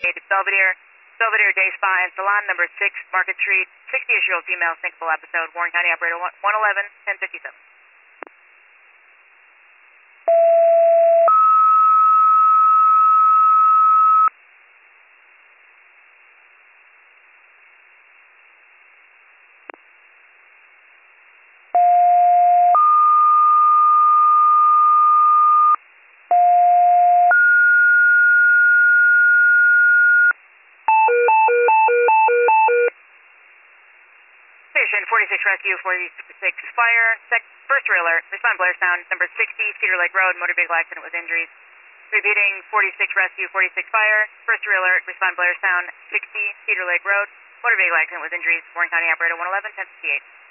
Belvedere, Belvedere Day Spa and Salon, number 6, Market Street, 60-ish-year-old female, sinkable episode, Warren County Operator 111, 1057. Station 46 Rescue, 46 Fire, first alert, respond Blairstown, number 60, Cedar Lake Road, motor vehicle accident with injuries. Repeating, 46 Rescue, 46 Fire, first alert, respond Blairstown, 60, Cedar Lake Road, motor vehicle accident with injuries, Warren County Operator 111, 1058.